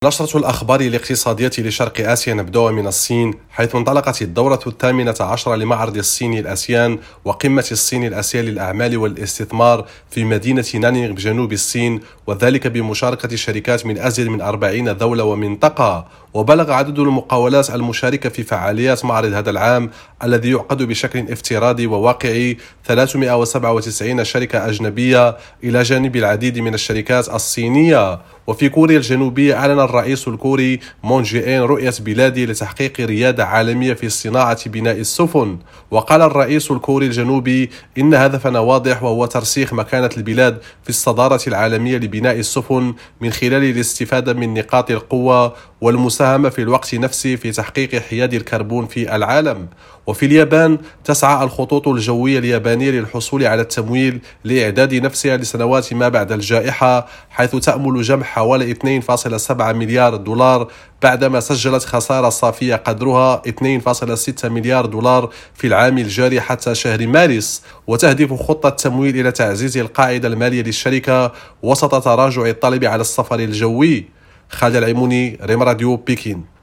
نشرة الأخبار الاقتصادية لشرق آسيا نبدأ من الصين، حيث انطلقت الدورة 18 لمعرض الصين الآسيان وقمة الصين الآسيا للأعمال والاستثمار في مدينة نانينغ بجنوب الصين، وذلك بمشاركة شركات من أزيد من 40 دولة ومنطقة. وبلغ عدد المقاولات المشاركة في فعاليات معرض هذا العام الذي يعقد بشكل افتراضي وواقعي 397 شركة أجنبية إلى جانب العديد من الشركات الصينية. وفي كوريا الجنوبية أعلن الرئيس الكوري مون جي إن رؤية بلاده لتحقيق ريادة عالمية في صناعة بناء السفن. وقال الرئيس الكوري الجنوبي إن هدفنا واضح، وهو ترسيخ مكانة البلاد في الصدارة العالمية لبناء السفن من خلال الاستفادة من نقاط القوة والمساهمة في الوقت نفسه في تحقيق حياد الكربون في العالم. وفي اليابان تسعى الخطوط الجوية اليابانية للحصول على التمويل لإعداد نفسها لسنوات ما بعد الجائحة، حيث تأمل جمع حوالي 2.7 مليار دولار بعدما سجلت خسارة صافية قدرها 2.6 مليار دولار في العام الجاري حتى شهر مارس. وتهدف خطة التمويل إلى تعزيز القاعدة المالية للشركة وسط تراجع الطلب على السفر الجوي. خالد العيموني، ريم راديو، بكين.